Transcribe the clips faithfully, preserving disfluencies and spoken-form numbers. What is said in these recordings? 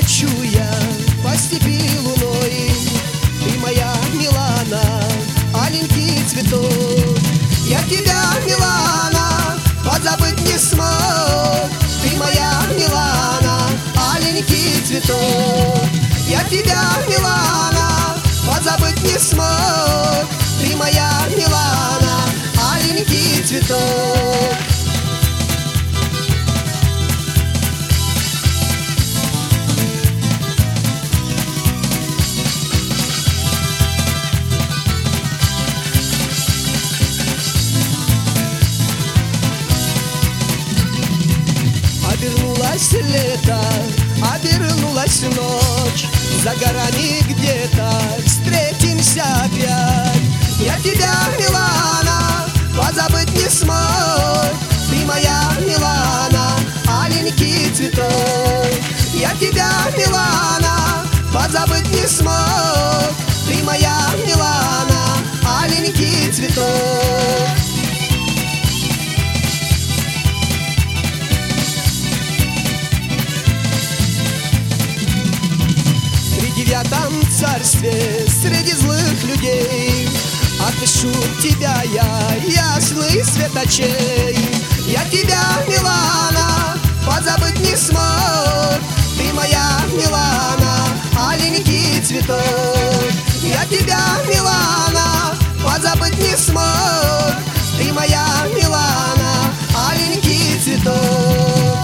качу я по степи луной. Ты моя Милана, аленький цветок. Я тебя, Милана, позабыть не смог. Ты моя Милана, аленький цветок. Я тебя, Милана, позабыть не смог. Ты моя Милана, аленький цветок. Обернулась лето, обернулась ночь. За горами где-то встретимся опять. Я тебя, Милана, позабыть не смог. Ты моя Милана, аленький цветок. Я тебя, Милана, позабыть не смог. Ты моя Милана, аленький цветок. В девятом царстве среди злых людей отыщу тебя я, ясный свет очей. Я тебя, Милана, позабыть не смог. Ты моя Милана, аленький цветок. Я тебя, Милана, позабыть не смог. Ты моя Милана, аленький цветок.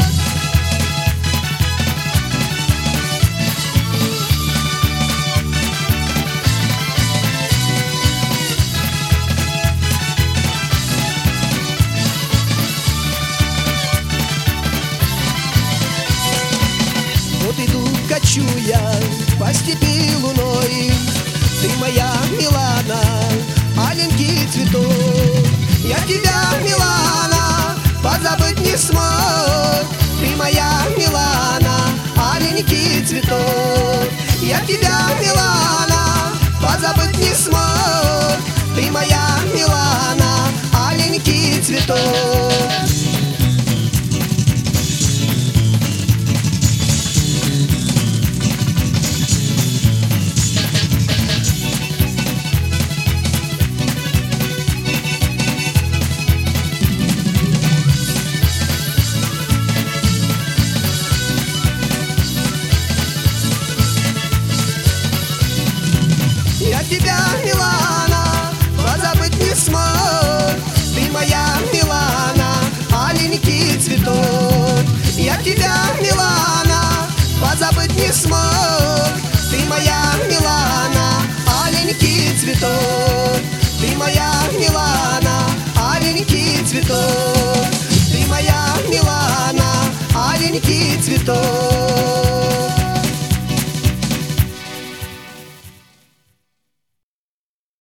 Вот иду, качу я по степи луной. Ты моя Милана, аленький цветок. Я тебя, Милана, позабыть не смог. Ты моя Милана, аленький цветок. Я тебя, Милана, позабыть не смог. Ты моя Милана, аленький цветок. Я тебя, Милана, позабыть не смог. Ты моя Милана, аленький цветок. Я тебя, Милана, позабыть не смог. Ты моя Милана, аленький цветок. Ты моя Милана, аленький цветок. Ты моя Милана, аленький цветок.